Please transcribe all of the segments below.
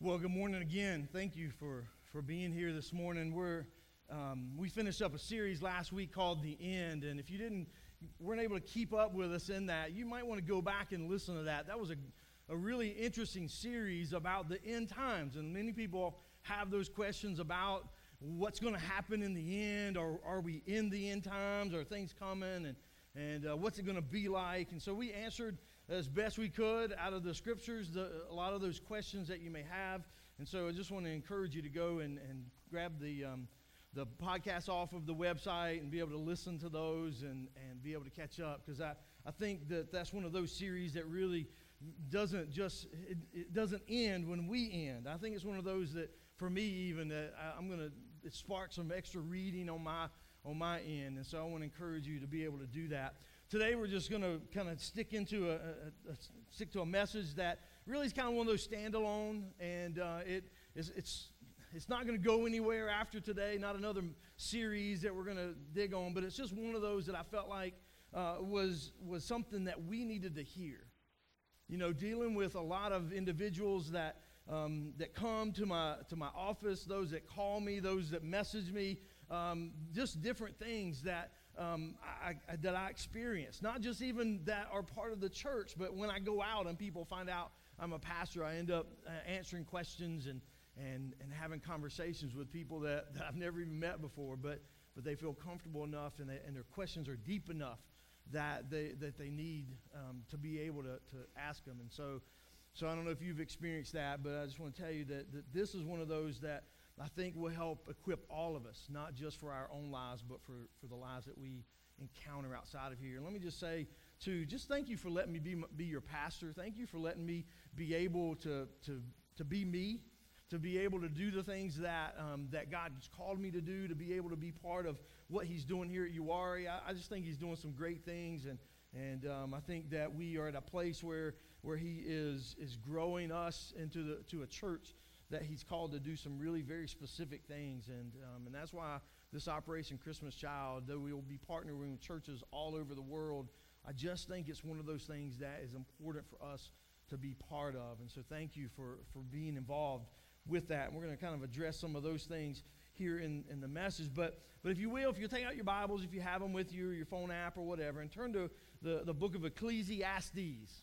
Well, good morning again. Thank you for being here this morning. We finished up a series last week called The End, and if you weren't able to keep up with us in that, you might want to go back and listen to that. That was a really interesting series about the end times, and many people have those questions about what's going to happen in the end, or are we in the end times, are things coming, and what's it going to be like? And so we answered as best we could out of the scriptures a lot of those questions that you may have. And so I just want to encourage you to go and grab the podcast off of the website and be able to listen to those and be able to catch up, because I think that's one of those series that really doesn't end when we end. I think it's one of those that, for me even, that it sparks some extra reading on my end, and so I want to encourage you to be able to do that. Today we're just going to kind of stick to a message that really is kind of one of those standalone, and it's not going to go anywhere after today, not another series that we're going to dig on, but it's just one of those that I felt like was something that we needed to hear. You know, dealing with a lot of individuals that come to my office, those that call me, those that message me, just different things that I experience. Not just even that are part of the church, but when I go out and people find out I'm a pastor, I end up answering questions and having conversations with people that I've never even met before, but they feel comfortable enough and their questions are deep enough that they need to be able to ask them. And so I don't know if you've experienced that, but I just want to tell you that this is one of those that I think will help equip all of us, not just for our own lives, but for the lives that we encounter outside of here. And let me just say, too, just thank you for letting me be your pastor. Thank you for letting me be able to be me, to be able to do the things that God has called me to do, to be able to be part of what He's doing here at Uwari. I just think He's doing some great things, and I think that we are at a place where He is growing us to a church that He's called to do some really very specific things, and that's why this Operation Christmas Child, though we will be partnering with churches all over the world, I just think it's one of those things that is important for us to be part of. And so thank you for being involved with that. And we're going to kind of address some of those things here in the message. But if you will, if you take out your Bibles, if you have them with you, or your phone app or whatever, and turn to the book of Ecclesiastes.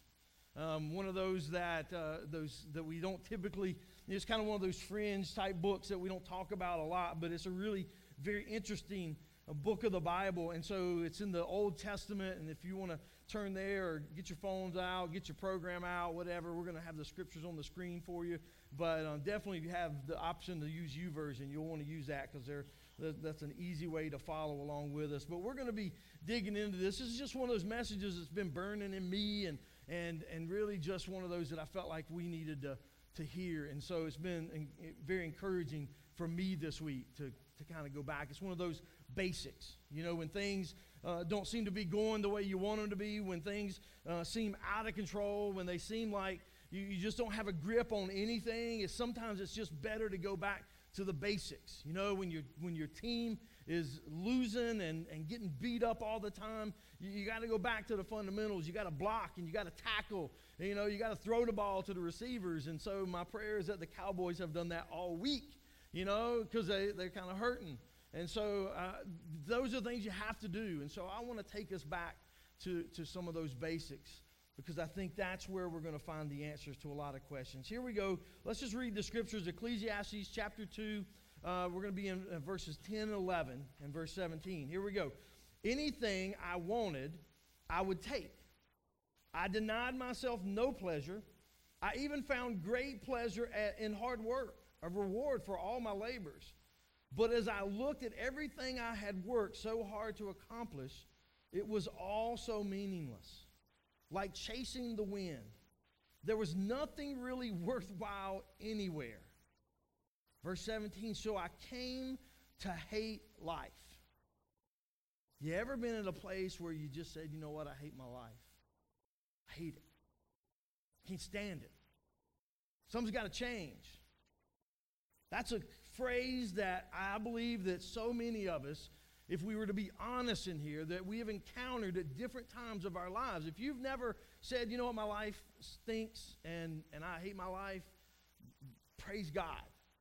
One of those that we don't typically, it's kind of one of those fringe type books that we don't talk about a lot, but it's a really very interesting book of the Bible. And so it's in the Old Testament, and if you want to turn there or get your phones out, get your program out, whatever, we're going to have the scriptures on the screen for you. But definitely if you have the option to use YouVersion, you'll want to use that, because that's an easy way to follow along with us. But we're going to be digging into this. This is just one of those messages that's been burning in me, and really just one of those that I felt like we needed to hear. And so it's been very encouraging for me this week to kind of go back. It's one of those basics. You know, when things don't seem to be going the way you want them to be, when things seem out of control, when they seem like you just don't have a grip on anything, sometimes it's just better to go back to the basics. You know, when your team is losing and getting beat up all the time, you got to go back to the fundamentals. You got to block and you got to tackle. And, you know, you got to throw the ball to the receivers. And so my prayer is that the Cowboys have done that all week, you know, because they're kind of hurting. And so those are things you have to do. And so I want to take us back to some of those basics, because I think that's where we're going to find the answers to a lot of questions. Here we go. Let's just read the scriptures. Ecclesiastes chapter 2. We're going to be in verses 10 and 11 and verse 17. Here we go. Anything I wanted, I would take. I denied myself no pleasure. I even found great pleasure in hard work, a reward for all my labors. But as I looked at everything I had worked so hard to accomplish, it was all so meaningless, like chasing the wind. There was nothing really worthwhile anywhere. Verse 17, so I came to hate life. You ever been in a place where you just said, you know what, I hate my life. I hate it. I can't stand it. Something's got to change. That's a phrase that I believe that so many of us, if we were to be honest in here, that we have encountered at different times of our lives. If you've never said, you know what, my life stinks and I hate my life, praise God.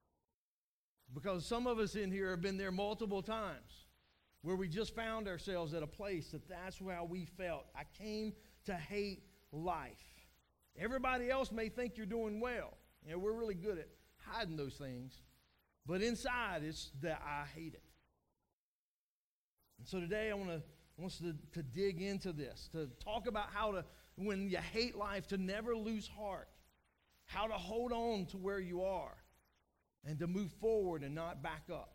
Because some of us in here have been there multiple times where we just found ourselves at a place that's how we felt. I came to hate life. Everybody else may think you're doing well. You know, we're really good at hiding those things. But inside, it's that I hate it. And so today I want us to dig into this, to talk about how to, when you hate life, to never lose heart, how to hold on to where you are, and to move forward and not back up.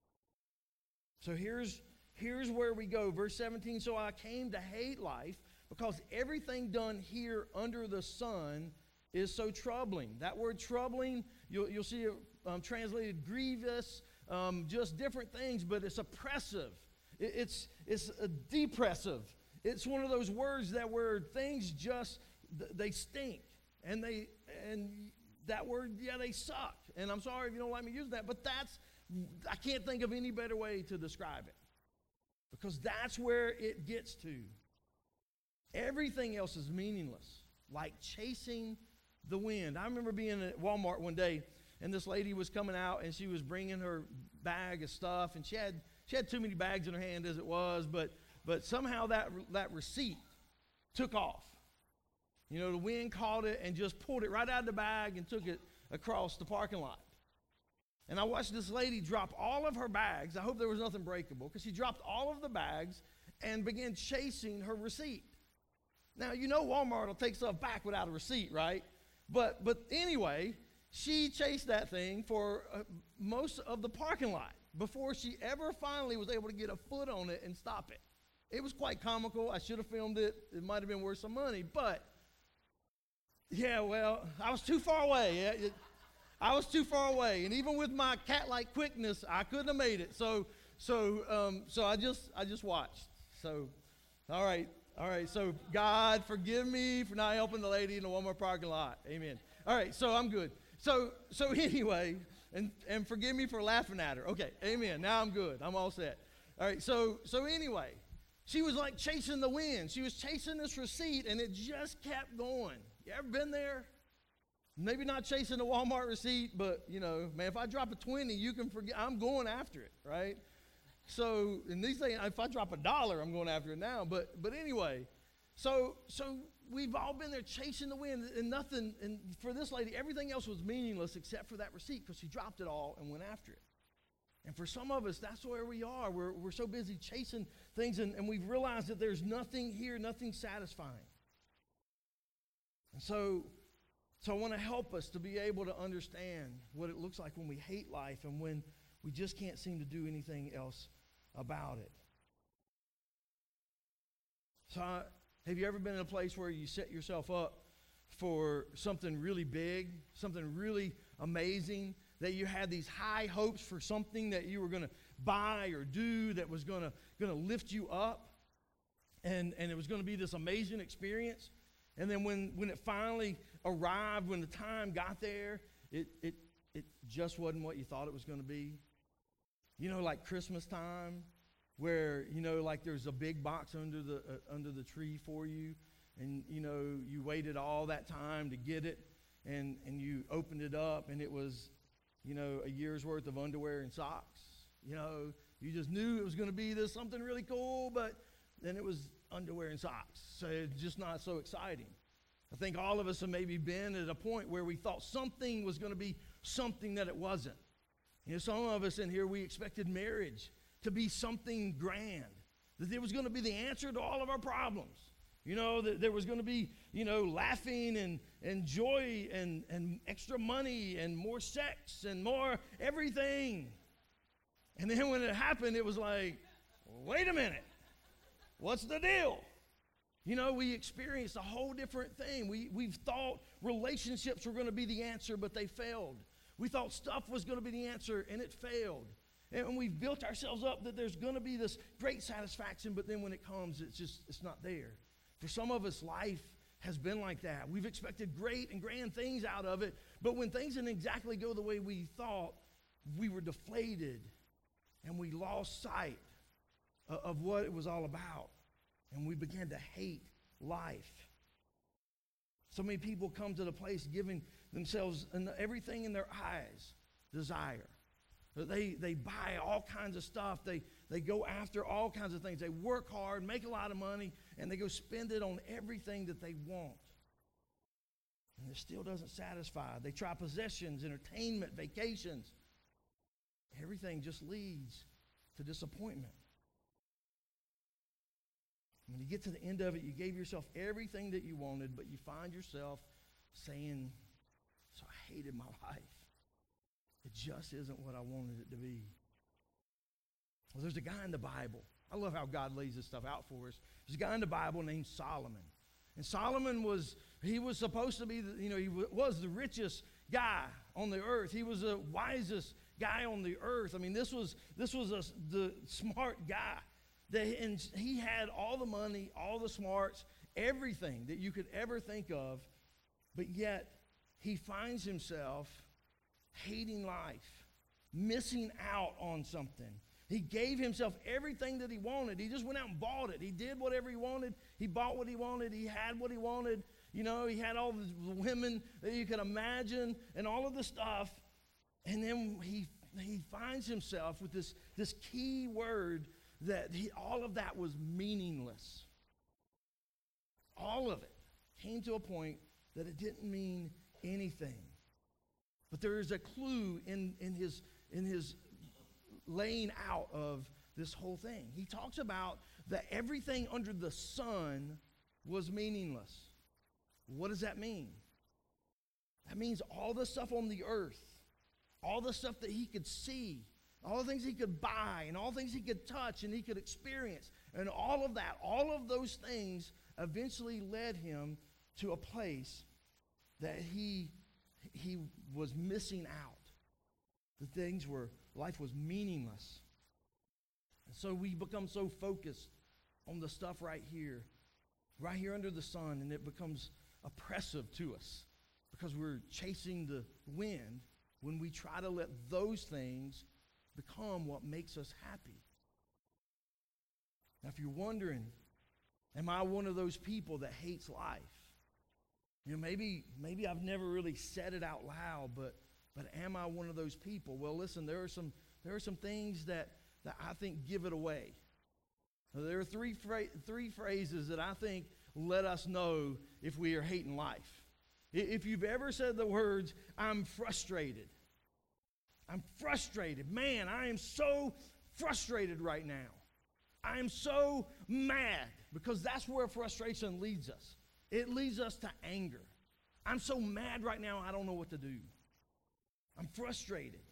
So here's where we go. Verse 17, so I came to hate life because everything done here under the sun is so troubling. That word troubling, you'll see it translated grievous, just different things, but it's oppressive. It's depressive. It's one of those words that where things just, they stink. And that word, yeah, they suck. And I'm sorry if you don't like me using that, but I can't think of any better way to describe it. Because that's where it gets to. Everything else is meaningless, like chasing the wind. I remember being at Walmart one day, and this lady was coming out, and she was bringing her bag of stuff, and she had too many bags in her hand as it was, but somehow that receipt took off. You know, the wind caught it and just pulled it right out of the bag and took it across the parking lot. And I watched this lady drop all of her bags. I hope there was nothing breakable, because she dropped all of the bags and began chasing her receipt. Now, you know Walmart will take stuff back without a receipt, right? But anyway, she chased that thing for most of the parking lot before she ever finally was able to get a foot on it and stop it. It was quite comical. I should have filmed it. It might have been worth some money, but yeah, well, I was too far away. I was too far away, and even with my cat-like quickness, I couldn't have made it. So I just watched. So, all right. So God, forgive me for not helping the lady in the Walmart parking lot. Amen. All right. So I'm good. So anyway, and forgive me for laughing at her. Okay. Amen. Now I'm good. I'm all set. All right. So anyway, she was like chasing the wind. She was chasing this receipt, and it just kept going. You ever been there? Maybe not chasing the Walmart receipt, but, you know, man, if I drop a 20, you can forget. I'm going after it, right? So, and these things, if I drop $1, I'm going after it now. But anyway, so we've all been there chasing the wind, and nothing, and for this lady, everything else was meaningless except for that receipt, because she dropped it all and went after it. And for some of us, that's where we are. We're so busy chasing things, and we've realized that there's nothing here, nothing satisfying. And so I want to help us to be able to understand what it looks like when we hate life and when we just can't seem to do anything else about it. So have you ever been in a place where you set yourself up for something really big, something really amazing, that you had these high hopes for something that you were going to buy or do that was going to lift you up, and it was going to be this amazing experience? And then when it finally arrived, when the time got there, it just wasn't what you thought it was going to be. You know, like Christmas time, where, you know, like there's a big box under the tree for you, and, you know, you waited all that time to get it, and you opened it up, and it was, you know, a year's worth of underwear and socks. You know, you just knew it was going to be this something really cool, but then it was underwear and socks. So it's just not so exciting. I think all of us have maybe been at a point where we thought something was going to be something that it wasn't. You know, some of us in here, we expected marriage to be something grand, that it was going to be the answer to all of our problems. You know, that there was going to be, you know, laughing and joy and extra money and more sex and more everything. And then when it happened, it was like, wait a minute. What's the deal? You know, we experienced a whole different thing. We've thought relationships were going to be the answer, but they failed. We thought stuff was going to be the answer, and it failed. And we've built ourselves up that there's going to be this great satisfaction, but then when it comes, it's not there. For some of us, life has been like that. We've expected great and grand things out of it, but when things didn't exactly go the way we thought, we were deflated, and we lost sight of what it was all about. And we began to hate life. So many people come to the place giving themselves and everything in their eyes desire. They buy all kinds of stuff. They go after all kinds of things. They work hard, make a lot of money, and they go spend it on everything that they want. And it still doesn't satisfy. They try possessions, entertainment, vacations. Everything just leads to disappointment. When you get to the end of it, you gave yourself everything that you wanted, but you find yourself saying, so I hated my life. It just isn't what I wanted it to be. Well, there's a guy in the Bible. I love how God lays this stuff out for us. There's a guy in the Bible named Solomon. And Solomon was supposed to be, he was the richest guy on the earth. He was the wisest guy on the earth. I mean, this was the smart guy. And he had all the money, all the smarts, everything that you could ever think of. But yet, he finds himself hating life, missing out on something. He gave himself everything that he wanted. He just went out and bought it. He did whatever he wanted. He bought what he wanted. He had what he wanted. He had all the women that you could imagine and all of the stuff. And then he finds himself with this key word that all of that was meaningless. All of it came to a point that it didn't mean anything. But there is a clue in his laying out of this whole thing. He talks about that everything under the sun was meaningless. What does that mean? That means all the stuff on the earth, all the stuff that he could see, all the things he could buy, and all the things he could touch and he could experience, and all of that, all of those things eventually led him to a place that he was missing out. Life was meaningless. And so we become so focused on the stuff right here under the sun, and it becomes oppressive to us because we're chasing the wind when we try to let those things become what makes us happy. Now, if you're wondering, am I one of those people that hates life? Maybe I've never really said it out loud, but am I one of those people? Well, listen, there are some things that I think give it away. Now, there are three phrases that I think let us know if we are hating life. If you've ever said the words, I'm frustrated. I'm frustrated. Man, I am so frustrated right now. I am so mad, because that's where frustration leads us. It leads us to anger. I'm so mad right now, I don't know what to do. I'm frustrated.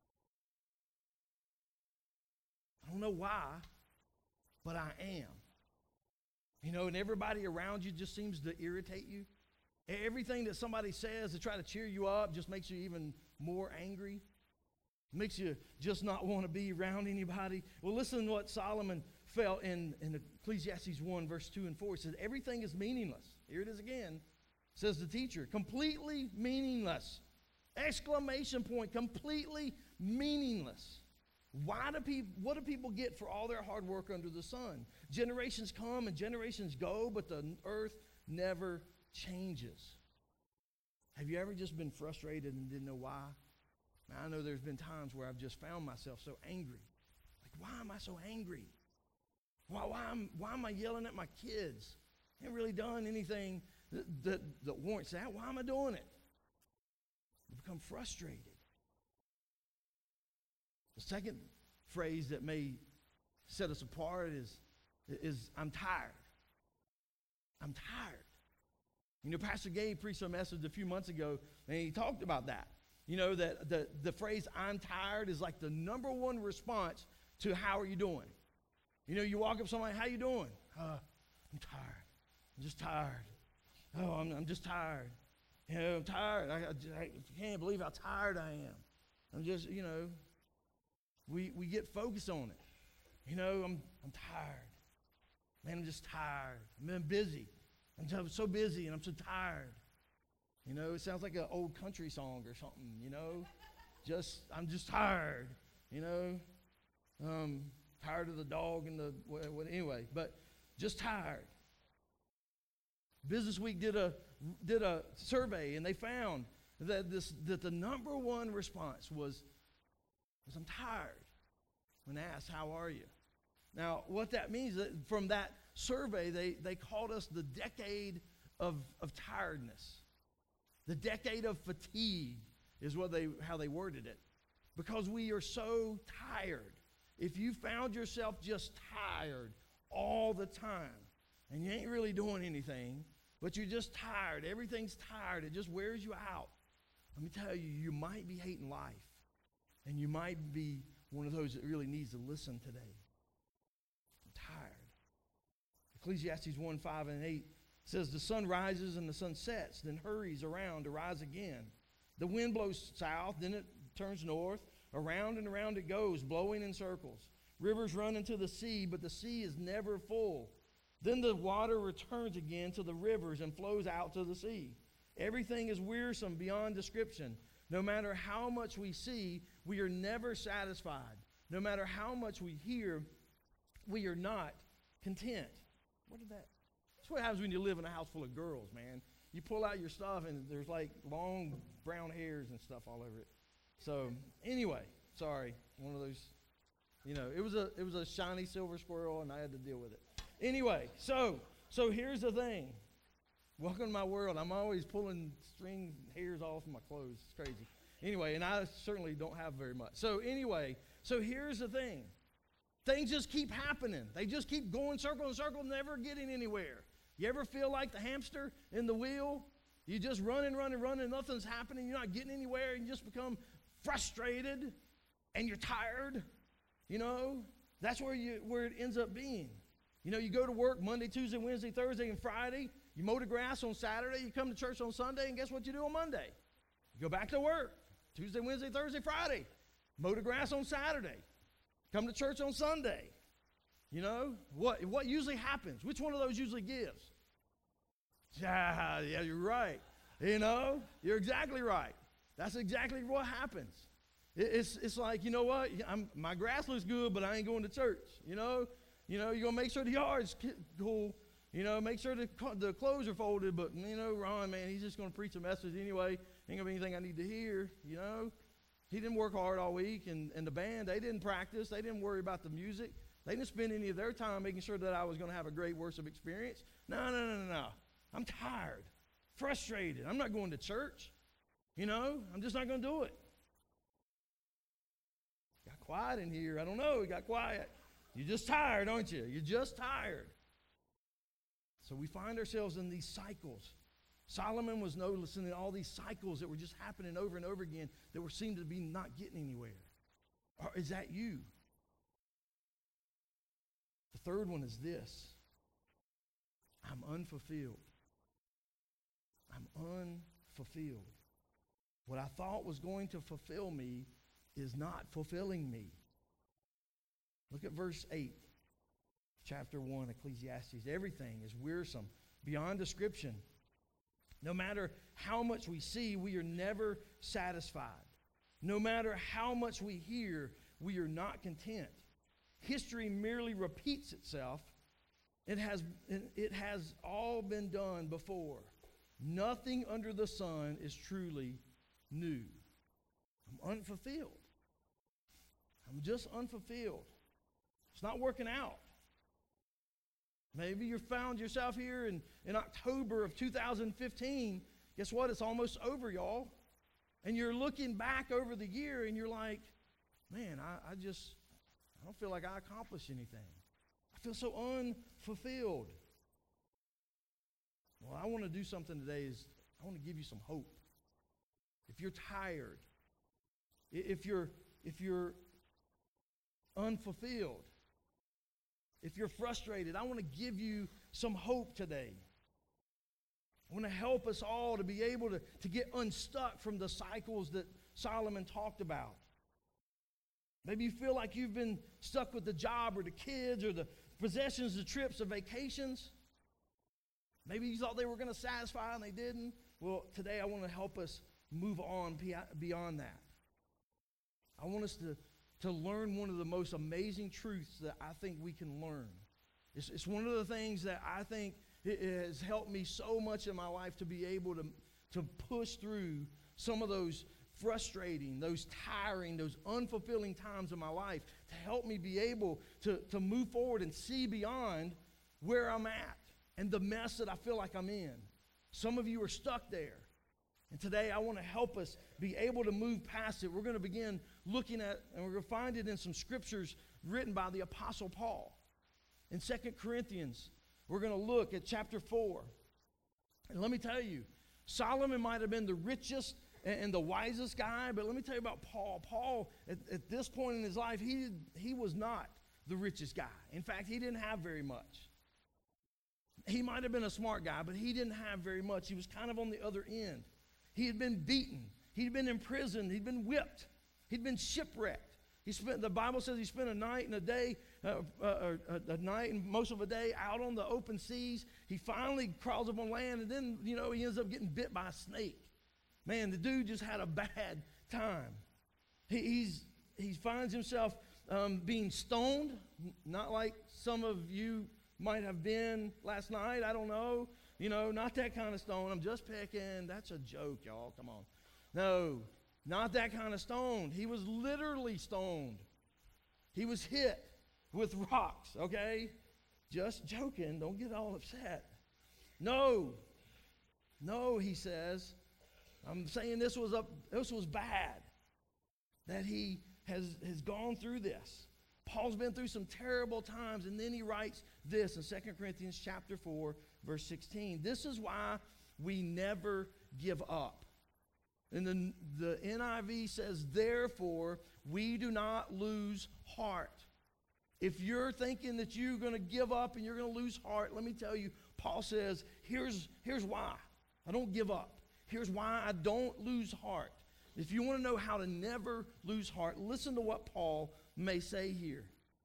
I don't know why, but I am. And everybody around you just seems to irritate you. Everything that somebody says to try to cheer you up just makes you even more angry. Makes you just not want to be around anybody. Well, listen to what Solomon felt in Ecclesiastes 1, verse 2 and 4. It says, everything is meaningless. Here it is again. Says the teacher, completely meaningless. Exclamation point, completely meaningless. What do people get for all their hard work under the sun? Generations come and generations go, but the earth never changes. Have you ever just been frustrated and didn't know why? Now, I know there's been times where I've just found myself so angry. Like, why am I so angry? Why am I yelling at my kids? I haven't really done anything that warrants that. Why am I doing it? You become frustrated. The second phrase that may set us apart is I'm tired. I'm tired. Pastor Gabe preached a message a few months ago, and he talked about that. That the phrase I'm tired is like the number one response to how are you doing? You walk up to somebody, how you doing? I'm tired. I'm just tired. Oh, I'm just tired. I'm tired. I can't believe how tired I am. I'm just, we get focused on it. I'm tired. Man, I'm just tired. I've been busy. I'm so busy and I'm so tired. It sounds like an old country song or something, I'm just tired, tired of the dog and anyway, but just tired. Business Week did a survey, and they found that the number one response was I'm tired. When asked, how are you? Now, what that means, from that survey, they called us the decade of tiredness. The decade of fatigue is how they worded it. Because we are so tired. If you found yourself just tired all the time, and you ain't really doing anything, but you're just tired, everything's tired, it just wears you out. Let me tell you, you might be hating life. And you might be one of those that really needs to listen today. I'm tired. Ecclesiastes 1:5-8 says, the sun rises and the sun sets, then hurries around to rise again. The wind blows south, then it turns north. Around and around it goes, blowing in circles. Rivers run into the sea, but the sea is never full. Then the water returns again to the rivers and flows out to the sea. Everything is wearisome beyond description. No matter how much we see, we are never satisfied. No matter how much we hear, we are not content. That's what happens when you live in a house full of girls, man. You pull out your stuff and there's like long brown hairs and stuff all over it. So anyway, sorry, one of those, it was a shiny silver squirrel and I had to deal with it. Anyway, so here's the thing. Welcome to my world. I'm always pulling string hairs off my clothes. It's crazy. Anyway, and I certainly don't have very much. So anyway, here's the thing. Things just keep happening. They just keep going circle in circle, never getting anywhere. You ever feel like the hamster in the wheel? You just running, nothing's happening. You're not getting anywhere. You just become frustrated and you're tired. That's where it ends up being. You go to work Monday, Tuesday, Wednesday, Thursday, and Friday. You mow the grass on Saturday. You come to church on Sunday, and guess what you do on Monday? You go back to work. Tuesday, Wednesday, Thursday, Friday. Mow the grass on Saturday. Come to church on Sunday. What usually happens? Which one of those usually gives? Yeah, you're right. You're exactly right. That's exactly what happens. It's like, you know what? My grass looks good, but I ain't going to church. You're going to make sure the yard's cool. Make sure the clothes are folded, but, Ron, man, he's just going to preach a message anyway. Ain't going to be anything I need to hear, He didn't work hard all week, and the band, they didn't practice. They didn't worry about the music. They didn't spend any of their time making sure that I was going to have a great worship experience. No. I'm tired, frustrated. I'm not going to church. I'm just not going to do it. Got quiet in here. I don't know. It got quiet. You're just tired, aren't you? You're just tired. So we find ourselves in these cycles. Solomon was noticing all these cycles that were just happening over and over again that seemed to be not getting anywhere. Or is that you? The third one is this. I'm unfulfilled. I'm unfulfilled. What I thought was going to fulfill me is not fulfilling me. Look at verse 8. Chapter 1, Ecclesiastes. Everything is wearisome, beyond description. No matter how much we see, we are never satisfied. No matter how much we hear, we are not content. History merely repeats itself. It has all been done before. Nothing under the sun is truly new. I'm unfulfilled. I'm just unfulfilled. It's not working out. Maybe you found yourself here in October of 2015. Guess what? It's almost over, y'all. And you're looking back over the year and you're like, man, I don't feel like I accomplished anything. I feel so unfulfilled. Well, I want to do something today I want to give you some hope. If you're tired, if you're unfulfilled, if you're frustrated, I want to give you some hope today. I want to help us all to be able to get unstuck from the cycles that Solomon talked about. Maybe you feel like you've been stuck with the job or the kids or the possessions, the trips, the vacations. Maybe you thought they were going to satisfy and they didn't. Well, today I want to help us move on beyond that. I want us to learn one of the most amazing truths that I think we can learn. It's one of the things that I think it has helped me so much in my life to be able to push through some of those frustrating, those tiring, those unfulfilling times of my life to help me be able to move forward and see beyond where I'm at and the mess that I feel like I'm in. Some of you are stuck there. And today I want to help us be able to move past it. We're going to begin looking at, and we're going to find it in some scriptures written by the Apostle Paul. In 2 Corinthians, we're going to look at chapter 4. And let me tell you, Solomon might have been the richest and the wisest guy, but let me tell you about Paul. Paul, at this point in his life, he was not the richest guy. In fact, he didn't have very much. He might have been a smart guy, but he didn't have very much. He was kind of on the other end. He had been beaten. He'd been imprisoned. He'd been whipped. He'd been shipwrecked. The Bible says he spent a night and a day, a night and most of a day out on the open seas. He finally crawls up on land, and then, he ends up getting bit by a snake. Man, the dude just had a bad time. He finds himself being stoned, not like some of you might have been last night. I don't know. Not that kind of stone. I'm just picking. That's a joke, y'all. Come on. No, not that kind of stone. He was literally stoned. He was hit with rocks, okay? Just joking. Don't get all upset. No, he says. I'm saying this was bad, that he has gone through this. Paul's been through some terrible times, and then he writes this in 2 Corinthians chapter 4, verse 16. This is why we never give up. And the NIV says, therefore, we do not lose heart. If you're thinking that you're going to give up and you're going to lose heart, let me tell you, Paul says, here's why I don't give up. Here's why I don't lose heart. If you want to know how to never lose heart, listen to what Paul may say here.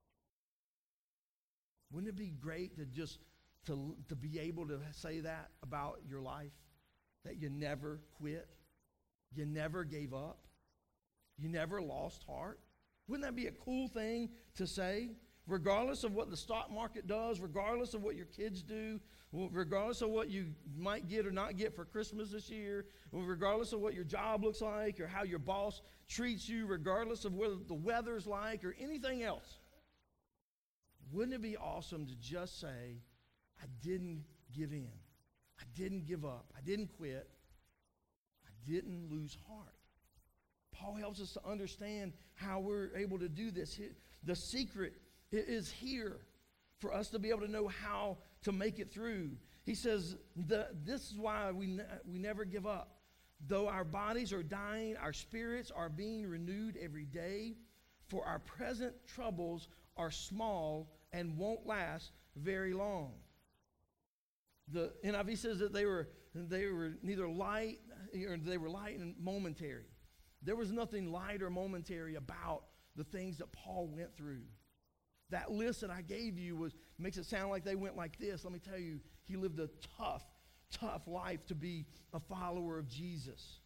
Wouldn't it be great to be able to say that about your life? That you never quit? You never gave up? You never lost heart? Wouldn't that be a cool thing to say? Regardless of what the stock market does, regardless of what your kids do, regardless of what you might get or not get for Christmas this year, regardless of what your job looks like or how your boss treats you, regardless of whether the weather's like or anything else. Wouldn't it be awesome to just say, I didn't give in. I didn't give up. I didn't quit. I didn't lose heart. Paul helps us to understand how we're able to do this. The secret is here for us to be able to know how to make it through. He says, this is why we never give up. Though our bodies are dying, our spirits are being renewed every day, for our present troubles are small and won't last very long. The NIV says that they were neither light, or they were light and momentary. There was nothing light or momentary about the things that Paul went through. That list that I gave you makes it sound like they went like this. Let me tell you, he lived a tough life to be a follower of Jesus.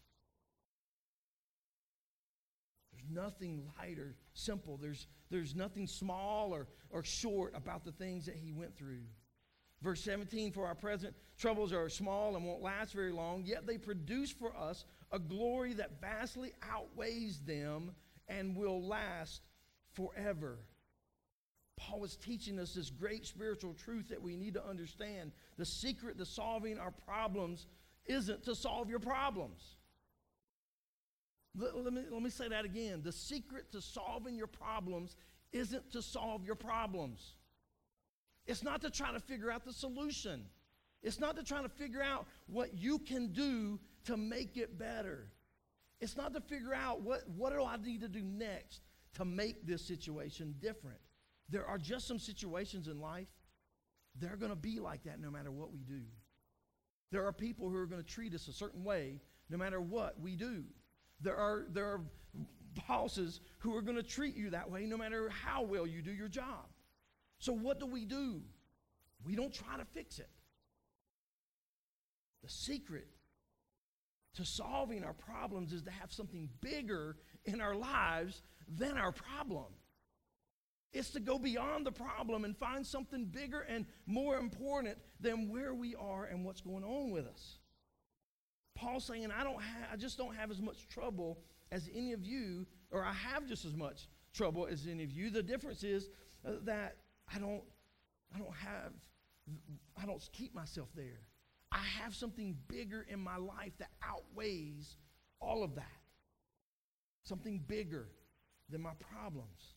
There's nothing light or simple. There's nothing small or short about the things that he went through. Verse 17, for our present troubles are small and won't last very long, yet they produce for us a glory that vastly outweighs them and will last forever. Paul was teaching us this great spiritual truth that we need to understand. The secret to solving our problems isn't to solve your problems. Let me say that again. The secret to solving your problems isn't to solve your problems. It's not to try to figure out the solution. It's not to try to figure out what you can do to make it better. It's not to figure out what do I need to do next to make this situation different. There are just some situations in life, they're going to be like that no matter what we do. There are people who are going to treat us a certain way no matter what we do. There are bosses who are going to treat you that way no matter how well you do your job. So what do? We don't try to fix it. The secret to solving our problems is to have something bigger in our lives than our problem. It's to go beyond the problem and find something bigger and more important than where we are and what's going on with us. Paul's saying, I just don't have as much trouble as any of you, or I have just as much trouble as any of you. The difference is that I don't keep myself there. I have something bigger in my life that outweighs all of that. Something bigger than my problems.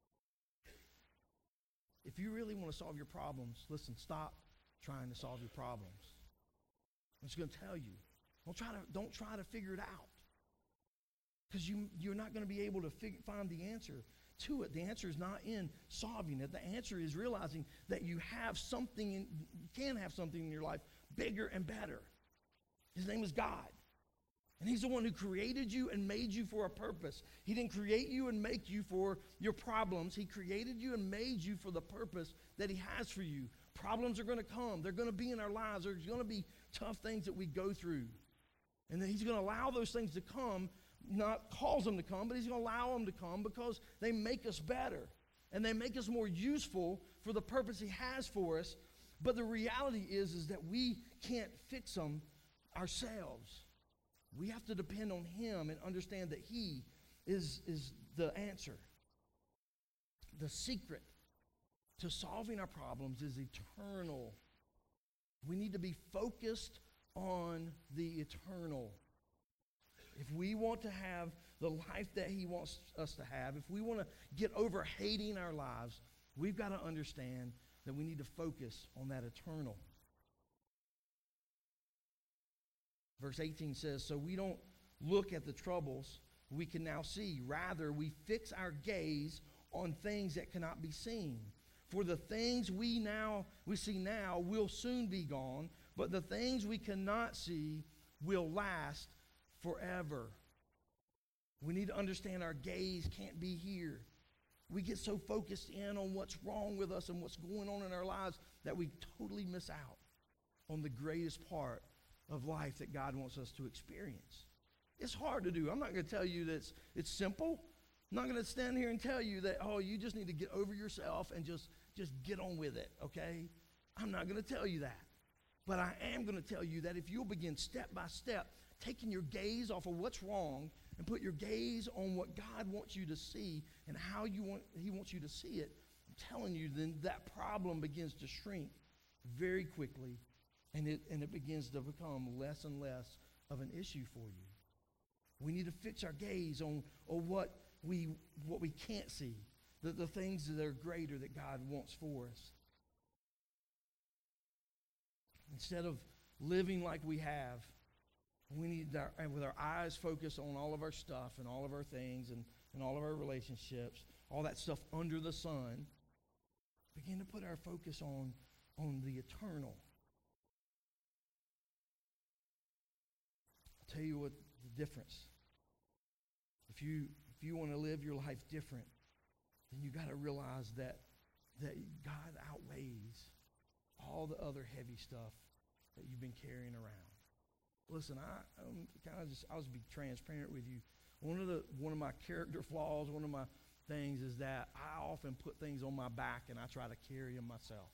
If you really want to solve your problems, listen, stop trying to solve your problems. I'm just going to tell you, don't try to figure it out. Because you're not going to be able to find the answer to it. The answer is not in solving it. The answer is realizing that you can have something in your life bigger and better. His name is God. And he's the one who created you and made you for a purpose. He didn't create you and make you for your problems. He created you and made you for the purpose that he has for you. Problems are going to come. They're going to be in our lives. There's going to be tough things that we go through. And then he's going to allow those things to come, not cause them to come, but he's going to allow them to come because they make us better. And they make us more useful for the purpose he has for us. But the reality is that we can't fix them ourselves. We have to depend on him and understand that he is the answer. The secret to solving our problems is eternal. We need to be focused on the eternal. If we want to have the life that he wants us to have, if we want to get over hating our lives, we've got to understand that we need to focus on that eternal. Verse 18 says, so we don't look at the troubles we can now see. Rather, we fix our gaze on things that cannot be seen. For the things we see now will soon be gone, but the things we cannot see will last forever. We need to understand our gaze can't be here. We get so focused in on what's wrong with us and what's going on in our lives that we totally miss out on the greatest part of life that God wants us to experience. It's hard to do. I'm not going to tell you that it's simple. I'm not going to stand here and tell you that, you just need to get over yourself and just get on with it, okay? I'm not going to tell you that. But I am going to tell you that if you'll begin step by step, taking your gaze off of what's wrong and put your gaze on what God wants you to see and how he wants you to see it, I'm telling you, then that problem begins to shrink very quickly, and it begins to become less and less of an issue for you. We need to fix our gaze on what we can't see, the things that are greater that God wants for us. Instead of living like we have, we need with our eyes focused on all of our stuff and all of our things and all of our relationships, all that stuff under the sun, begin to put our focus on the eternal. I'll tell you what the difference. If you want to live your life different, then you got to realize that God outweighs all the other heavy stuff that you've been carrying around. Listen, I'll just be transparent with you. One of my character flaws, one of my things is that I often put things on my back and I try to carry them myself.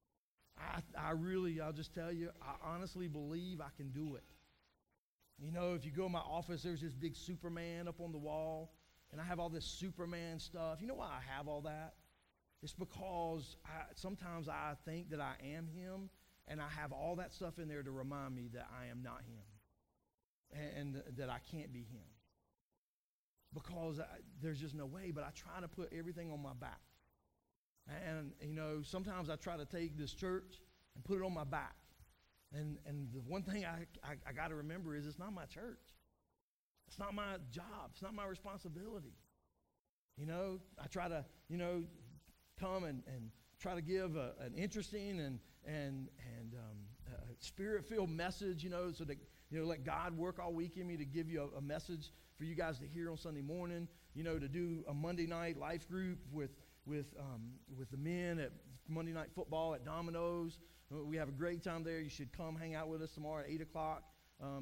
I'll just tell you, I honestly believe I can do it. You know, if you go in my office, there's this big Superman up on the wall, and I have all this Superman stuff. You know why I have all that? It's because sometimes I think that I am him, and I have all that stuff in there to remind me that I am not him, and that I can't be him. Because there's just no way, but I try to put everything on my back. And, you know, sometimes I try to take this church and put it on my back. And the one thing I got to remember is it's not my church. It's not my job. It's not my responsibility. You know, I try to, come and try to give an interesting and spirit-filled message, so that, let God work all week in me to give you a message for you guys to hear on Sunday morning, to do a Monday night life group with the men at Monday Night Football at Domino's. We have a great time there. You should come hang out with us tomorrow at 8 o'clock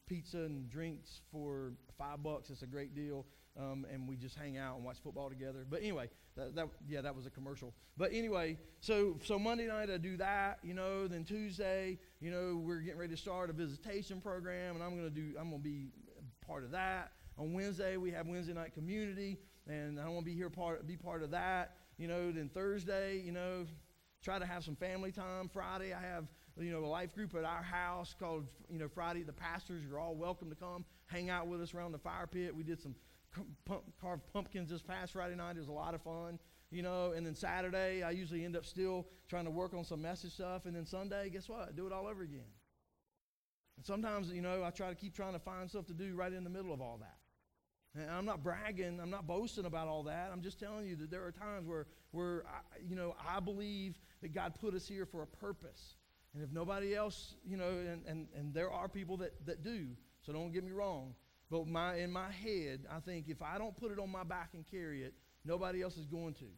pizza and drinks for $5. It's a great deal. And we just hang out and watch football together. But anyway, that was a commercial. But anyway, so Monday night I do that, then Tuesday, we're getting ready to start a visitation program, and I'm going to be part of that. On Wednesday, we have Wednesday night community, and I want to be part of that. Then Thursday, try to have some family time. Friday, I have, a life group at our house called, Friday the Pastors. You're all welcome to come hang out with us around the fire pit. We did some carved pumpkins this past Friday night. It was a lot of fun, and then Saturday, I usually end up still trying to work on some message stuff, and then Sunday, guess what? Do it all over again. And sometimes, I try to keep trying to find stuff to do right in the middle of all that. And I'm not bragging, I'm not boasting about all that. I'm just telling you that there are times where I believe that God put us here for a purpose. And if nobody else, and there are people that do, so don't get me wrong. But in my head, I think if I don't put it on my back and carry it, nobody else is going to.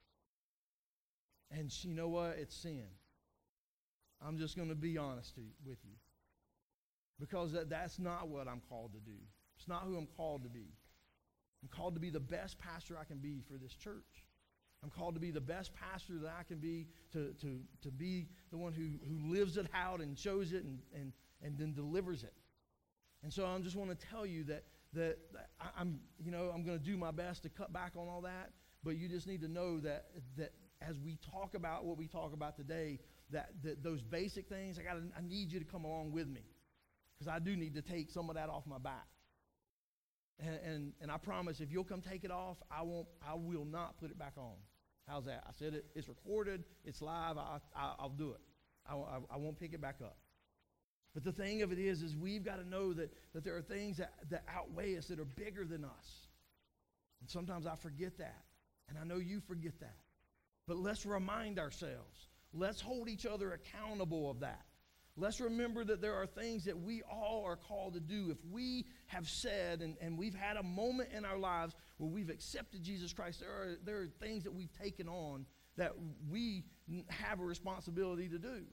And you know what? It's sin. I'm just going to be honest with you. Because that's not what I'm called to do. It's not who I'm called to be. I'm called to be the best pastor I can be for this church. I'm called to be the best pastor that I can be, to be the one who lives it out and shows it and then delivers it. And so I just want to tell you that I'm going to do my best to cut back on all that, but you just need to know that as we talk about what we talk about today, that those basic things, I need you to come along with me, because I do need to take some of that off my back. And I promise, if you'll come take it off, I will not put it back on. How's that? I said it. It's recorded. It's live. I'll do it. I won't pick it back up. But the thing of it is we've got to know that there are things that outweigh us, that are bigger than us. And sometimes I forget that. And I know you forget that. But let's remind ourselves. Let's hold each other accountable of that. Let's remember that there are things that we all are called to do. If we have said and we've had a moment in our lives where we've accepted Jesus Christ, there are things that we've taken on that we have a responsibility to do.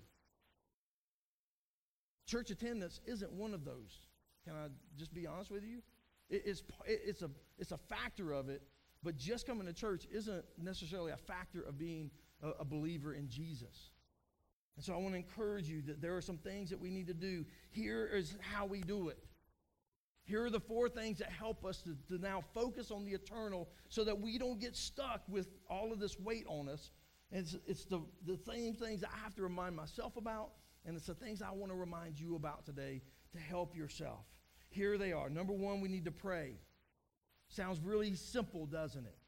Church attendance isn't one of those. Can I just be honest with you? It's a factor of it, but just coming to church isn't necessarily a factor of being a believer in Jesus. And so I want to encourage you that there are some things that we need to do. Here is how we do it. Here are the 4 things that help us to now focus on the eternal so that we don't get stuck with all of this weight on us. And it's the same things that I have to remind myself about, and it's the things I want to remind you about today to help yourself. Here they are. Number 1, we need to pray. Sounds really simple, doesn't it?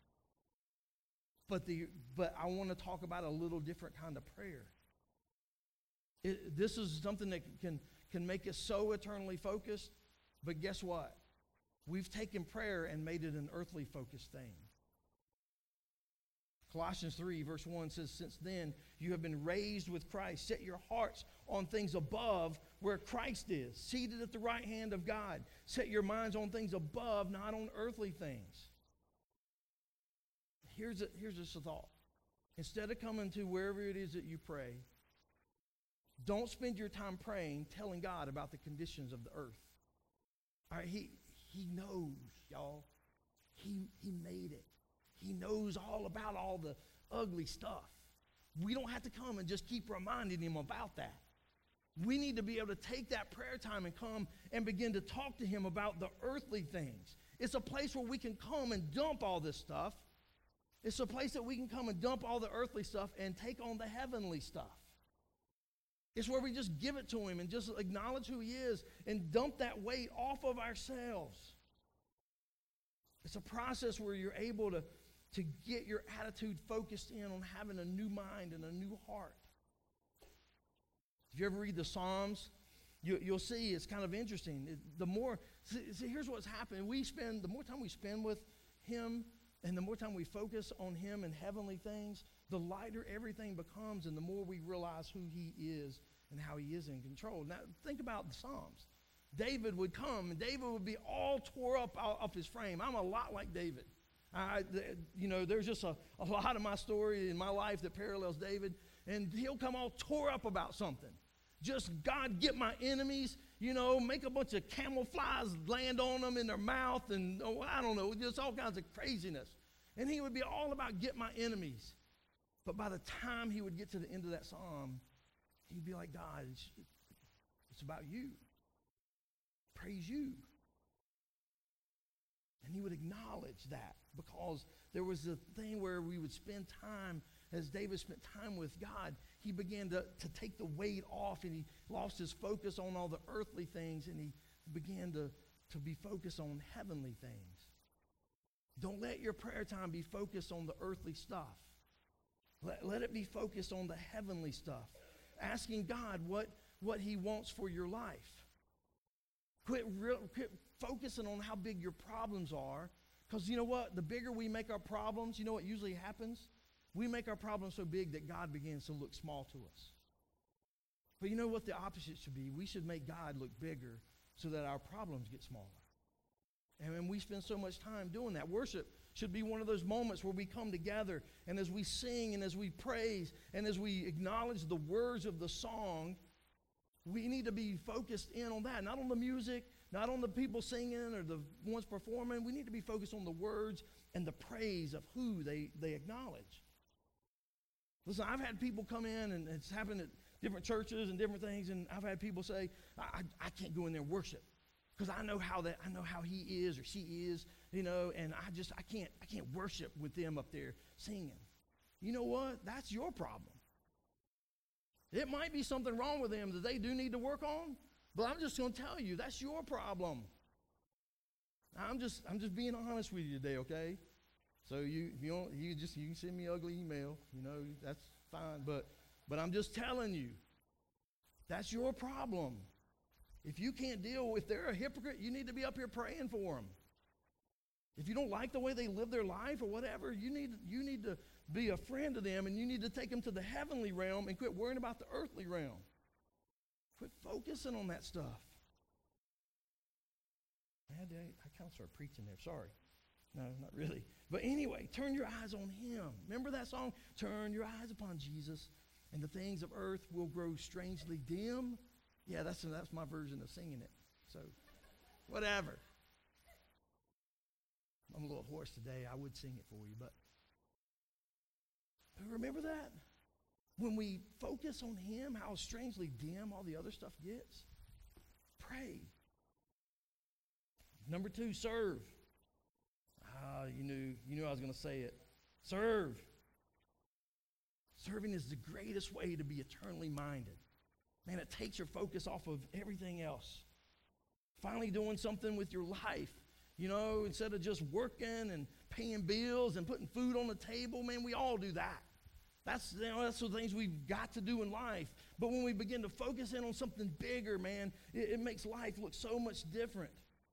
But I want to talk about a little different kind of prayer. This is something that can make us so eternally focused, but guess what? We've taken prayer and made it an earthly focused thing. Colossians 3 verse 1 says, "Since then you have been raised with Christ. Set your hearts on things above where Christ is, seated at the right hand of God. Set your minds on things above, not on earthly things." Here's just a thought. Instead of coming to wherever it is that you pray, don't spend your time praying, telling God about the conditions of the earth. All right, he knows, y'all. He made it. He knows all about all the ugly stuff. We don't have to come and just keep reminding him about that. We need to be able to take that prayer time and come and begin to talk to him about the earthly things. It's a place where we can come and dump all this stuff. It's a place that we can come and dump all the earthly stuff and take on the heavenly stuff. It's where we just give it to him and just acknowledge who he is and dump that weight off of ourselves. It's a process where you're able to get your attitude focused in on having a new mind and a new heart. If you ever read the Psalms, you'll see it's kind of interesting. Here's what's happening. The more time we spend with him and the more time we focus on him and heavenly things, the lighter everything becomes and the more we realize who he is and how he is in control. Now, think about the Psalms. David would come, and David would be all tore up off his frame. I'm a lot like David. There's just a lot of my story in my life that parallels David, and he'll come all tore up about something. Just, God, get my enemies make a bunch of camouflage land on them in their mouth, and I don't know, just all kinds of craziness. And he would be all about get my enemies. But by the time he would get to the end of that psalm, he'd be like, God, it's about you. Praise you. And he would acknowledge that, because there was a thing where we would spend time, as David spent time with God, he began to take the weight off, and he lost his focus on all the earthly things, and he began to be focused on heavenly things. Don't let your prayer time be focused on the earthly stuff. Let it be focused on the heavenly stuff. Asking God what he wants for your life. Quit focusing on how big your problems are, because you know what? The bigger we make our problems, you know what usually happens? We make our problems so big that God begins to look small to us. But you know what the opposite should be? We should make God look bigger so that our problems get smaller. And we spend so much time doing that. Worship should be one of those moments where we come together, and as we sing and as we praise and as we acknowledge the words of the song, we need to be focused in on that. Not on the music, not on the people singing or the ones performing. We need to be focused on the words and the praise of who they acknowledge. Listen, I've had people come in, and it's happened at different churches and different things, and I've had people say, I can't go in there and worship, because I know how he is or she is, and I can't worship with them up there singing. You know what? That's your problem. It might be something wrong with them that they do need to work on, but I'm just going to tell you, that's your problem. I'm just being honest with you today, okay? So you can send me an ugly email, that's fine, but I'm just telling you, that's your problem. If you can't deal with they're a hypocrite, you need to be up here praying for them. If you don't like the way they live their life or whatever, you need to be a friend to them, and you need to take them to the heavenly realm and quit worrying about the earthly realm. Quit focusing on that stuff. I kind of started preaching there. Sorry. No, not really. But anyway, turn your eyes on him. Remember that song? Turn your eyes upon Jesus, and the things of earth will grow strangely dim. Yeah, that's my version of singing it. So, whatever. I'm a little hoarse today. I would sing it for you, but remember that? When we focus on him, how strangely dim all the other stuff gets. Pray. Number 2, serve. You knew I was going to say it. Serve. Serving is the greatest way to be eternally minded. Man, it takes your focus off of everything else. Finally doing something with your life. Instead of just working and paying bills and putting food on the table, man, we all do that. That's the things we've got to do in life. But when we begin to focus in on something bigger, man, it makes life look so much different.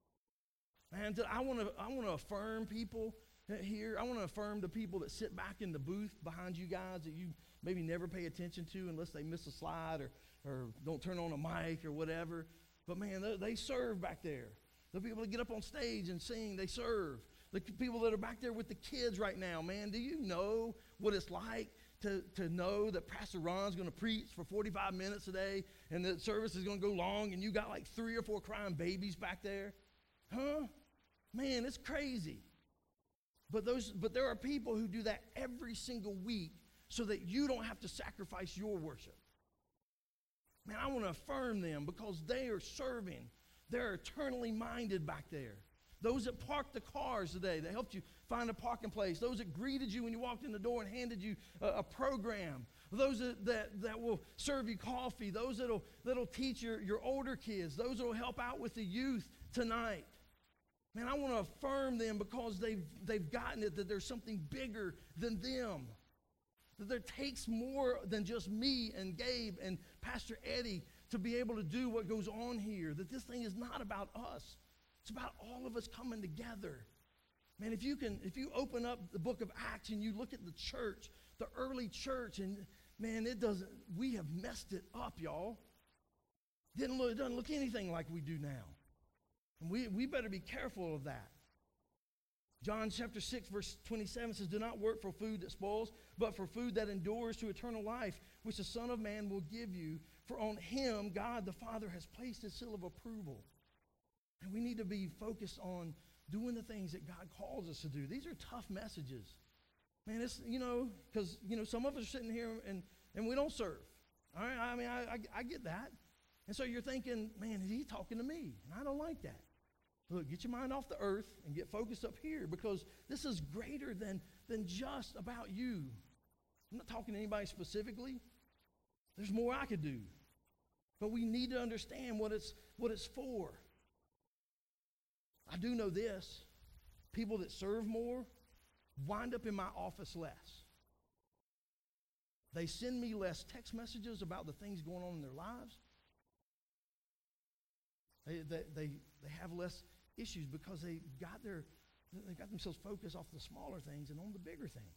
And I want to affirm people here. I want to affirm the people that sit back in the booth behind you guys that you maybe never pay attention to unless they miss a slide or don't turn on a mic or whatever. But man, they serve back there. The people that get up on stage and sing, they serve. The people that are back there with the kids right now, man, do you know what it's like to know that Pastor Ron's going to preach for 45 minutes today, and the service is going to go long, and you got like 3 or 4 crying babies back there? Huh? Man, it's crazy. But there are people who do that every single week so that you don't have to sacrifice your worship. Man, I want to affirm them because they are serving. They're eternally minded back there. Those that parked the cars today, that helped you find a parking place. Those that greeted you when you walked in the door and handed you a program. Those that will serve you coffee. Those that'll teach your older kids. Those that will help out with the youth tonight. Man, I want to affirm them because they've gotten it, that there's something bigger than them. That there takes more than just me and Gabe and Pastor Eddie to be able to do what goes on here. That this thing is not about us. It's about all of us coming together. Man, if you open up the book of Acts and you look at the church, the early church, and man, we have messed it up, y'all. It doesn't look anything like we do now. And we better be careful of that. John chapter 6, verse 27 says, "Do not work for food that spoils, but for food that endures to eternal life, which the Son of Man will give you. For on him, God the Father has placed his seal of approval. And we need to be focused on doing the things that God calls us to do. These are tough messages. Man, it's, because, some of us are sitting here and we don't serve. All right, I mean, I get that. And so you're thinking, man, is he talking to me? And I don't like that. Look, get your mind off the earth and get focused up here, because this is greater than just about you. I'm not talking to anybody specifically. There's more I could do. But we need to understand what it's for. I do know this. People that serve more wind up in my office less. They send me less text messages about the things going on in their lives. They have less issues because they got themselves focused off the smaller things and on the bigger things.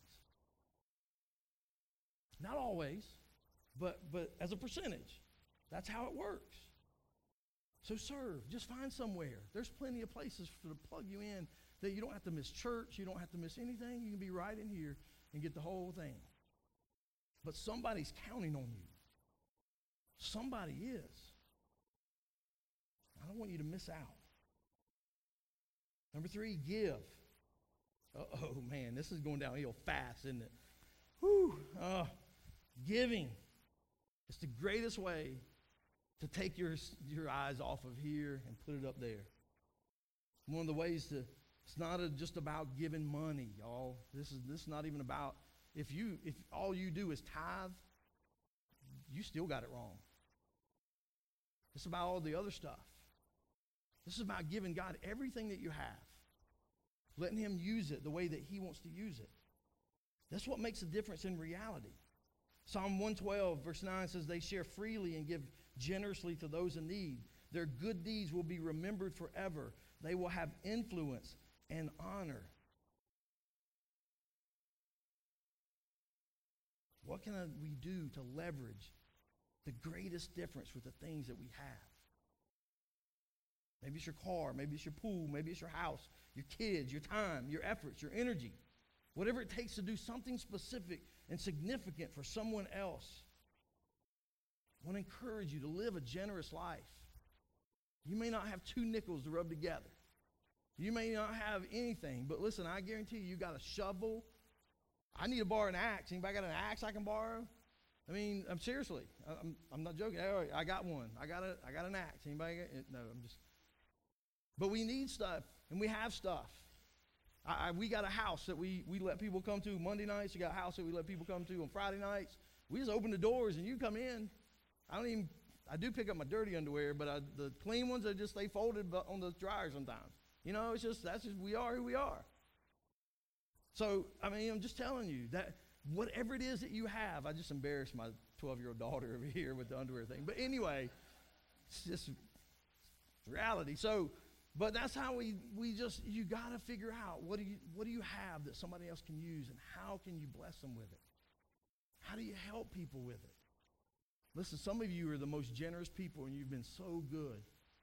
Not always, but as a percentage. That's how it works. So serve. Just find somewhere. There's plenty of places to plug you in that you don't have to miss church. You don't have to miss anything. You can be right in here and get the whole thing. But somebody's counting on you. Somebody is. I don't want you to miss out. Number 3, give. Oh man, this is going downhill fast, isn't it? Whew. Giving. It's the greatest way to take your eyes off of here and put it up there. One of the ways it's not just about giving money, y'all. This is not even about, if all you do is tithe, you still got it wrong. It's about all the other stuff. This is about giving God everything that you have, letting him use it the way that he wants to use it. That's what makes a difference in reality. Psalm 112, verse 9 says, they share freely and give generously to those in need. Their good deeds will be remembered forever. They will have influence and honor. What can we do to leverage the greatest difference with the things that we have? Maybe it's your car, maybe it's your pool, maybe it's your house, your kids, your time, your efforts, your energy. Whatever it takes to do something specific and significant for someone else. I want to encourage you to live a generous life. You may not have 2 nickels to rub together. You may not have anything, but listen, I guarantee you got a shovel. I need to borrow an axe. Anybody got an axe I can borrow? I mean, I'm seriously, I'm not joking. I got one. I got an axe. Anybody got it? No, I'm just. But we need stuff, and we have stuff. We got a house that we let people come to Monday nights. We got a house that we let people come to on Friday nights. We just open the doors, and you come in. I do pick up my dirty underwear, but the clean ones, they folded on the dryer sometimes. We are who we are. So, I mean, I'm just telling you that whatever it is that you have, I just embarrassed my 12-year-old daughter over here with the underwear thing. But anyway, it's just reality. So, but that's how you got to figure out what do you have that somebody else can use, and how can you bless them with it? How do you help people with it? Listen, some of you are the most generous people, and you've been so good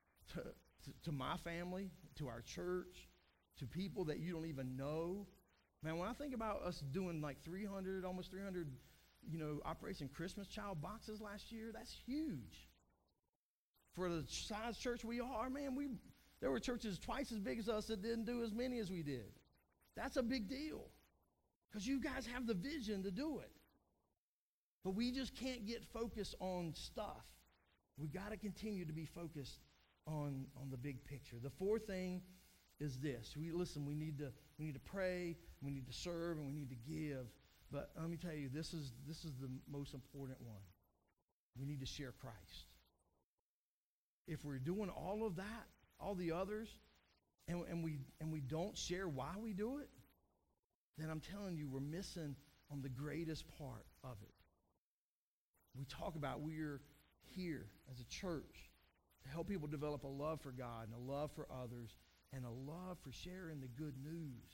to my family, to our church, to people that you don't even know. Man, when I think about us doing like almost 300, Operation Christmas Child boxes last year, that's huge. For the size church we are, man, there were churches twice as big as us that didn't do as many as we did. That's a big deal, because you guys have the vision to do it. But we just can't get focused on stuff. We got to continue to be focused on the big picture. The 4th thing is this. We need to pray, we need to serve, and we need to give. But let me tell you, this is the most important one. We need to share Christ. If we're doing all of that, all the others, and we don't share why we do it, then I'm telling you, we're missing on the greatest part of it. We talk about we're here as a church to help people develop a love for God and a love for others and a love for sharing the good news.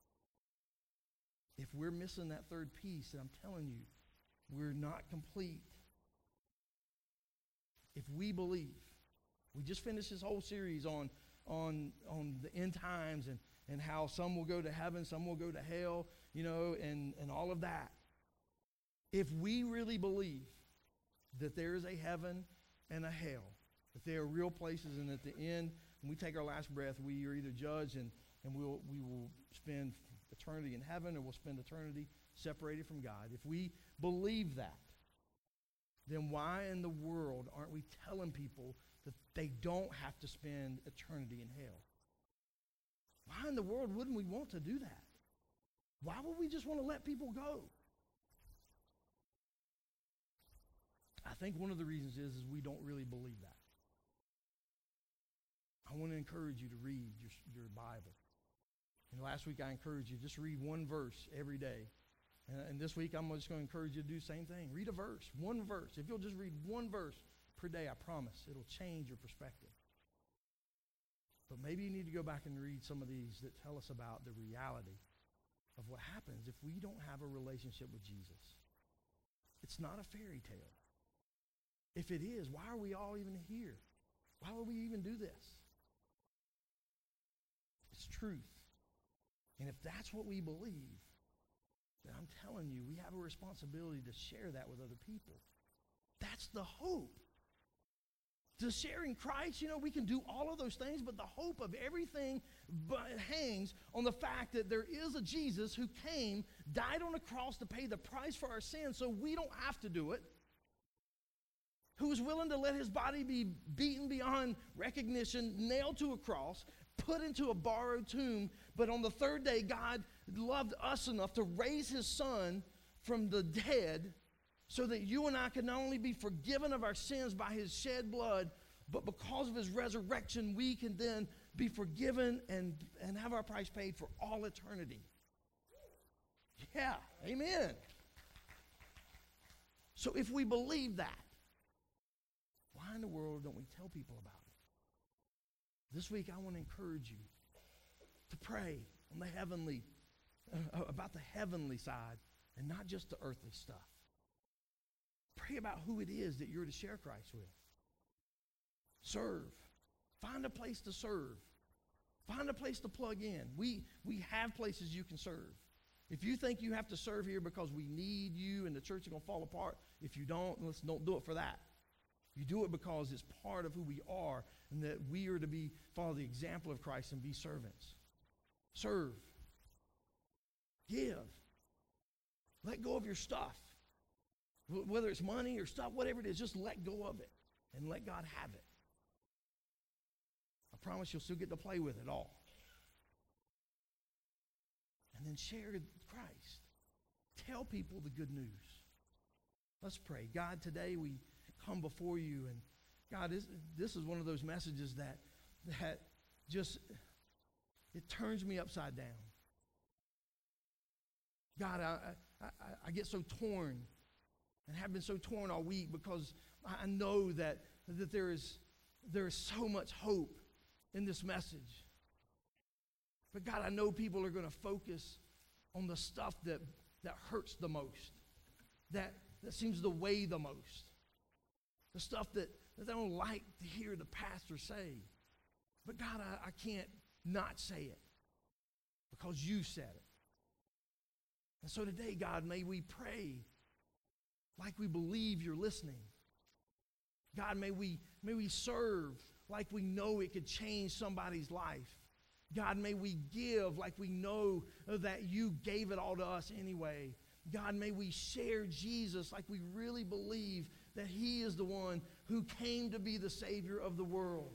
If we're missing that 3rd piece, then I'm telling you, we're not complete. If we believe, we just finished this whole series on the end times and how some will go to heaven, some will go to hell, and all of that. If we really believe that there is a heaven and a hell, that they are real places, and at the end, when we take our last breath, we are either judged and we will spend eternity in heaven, or we'll spend eternity separated from God. If we believe that, then why in the world aren't we telling people that they don't have to spend eternity in hell? Why in the world wouldn't we want to do that? Why would we just want to let people go? I think one of the reasons is we don't really believe that. I want to encourage you to read your Bible. And last week I encouraged you, just read one verse every day. And this week I'm just going to encourage you to do the same thing. Read a verse, one verse. If you'll just read one verse per day, I promise it'll change your perspective. But maybe you need to go back and read some of these that tell us about the reality of what happens if we don't have a relationship with Jesus. It's not a fairy tale. If it is, why are we all even here? Why would we even do this? It's truth. And if that's what we believe, then I'm telling you, we have a responsibility to share that with other people. That's the hope. To sharing Christ, we can do all of those things, but the hope of everything hangs on the fact that there is a Jesus who came, died on a cross to pay the price for our sins so we don't have to do it, who was willing to let his body be beaten beyond recognition, nailed to a cross, put into a borrowed tomb, but on the third day, God loved us enough to raise his son from the dead so that you and I can not only be forgiven of our sins by his shed blood, but because of his resurrection, we can then be forgiven and have our price paid for all eternity. Yeah, amen. So if we believe that, why in the world don't we tell people about it? This week, I want to encourage you to pray on the heavenly, about the heavenly side and not just the earthly stuff. Pray about who it is that you're to share Christ with. Serve. Find a place to serve. Find a place to plug in. We have places you can serve. If you think you have to serve here because we need you and the church is going to fall apart, if you don't do it for that. You do it because it's part of who we are and that we are to follow the example of Christ and be servants. Serve. Give. Let go of your stuff. Whether it's money or stuff, whatever it is, just let go of it and let God have it. I promise you'll still get to play with it all. And then share Christ. Tell people the good news. Let's pray. God, today we come before you, and God, this is one of those messages that just, it turns me upside down. God, I get so torn and have been so torn all week because I know that there is so much hope in this message. But God, I know people are going to focus on the stuff that hurts the most, that seems to weigh the most, the stuff that they don't like to hear the pastor say. But God, I can't not say it because you said it. And so today, God, may we pray like we believe you're listening. God, may we serve like we know it could change somebody's life. God, may we give like we know that you gave it all to us anyway. God, may we share Jesus like we really believe that he is the one who came to be the Savior of the world.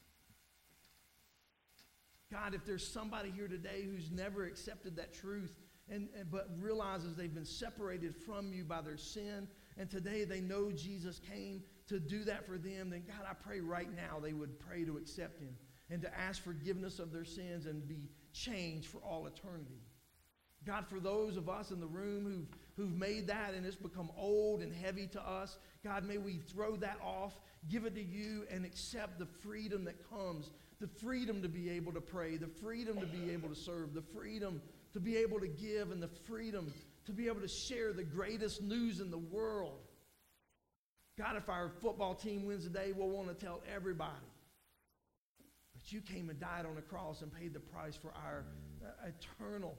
God, if there's somebody here today who's never accepted that truth but realizes they've been separated from you by their sin, and today they know Jesus came to do that for them, then God, I pray right now they would pray to accept him and to ask forgiveness of their sins and be changed for all eternity. God, for those of us in the room who've made that and it's become old and heavy to us, God, may we throw that off, give it to you, and accept the freedom that comes, the freedom to be able to pray, the freedom to be able to serve, the freedom to be able to give, and the freedom to be able to share the greatest news in the world. God, if our football team wins today, we'll want to tell everybody. But you came and died on the cross and paid the price for our eternal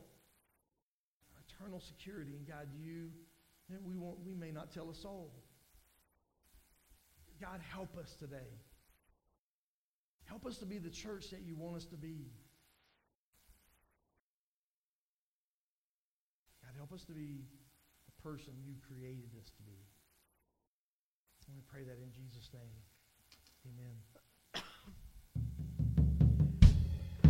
security. And God, we may not tell a soul. God, help us today. Help us to be the church that you want us to be. God, help us to be the person you created us to be. I want to pray that in Jesus' name. Amen.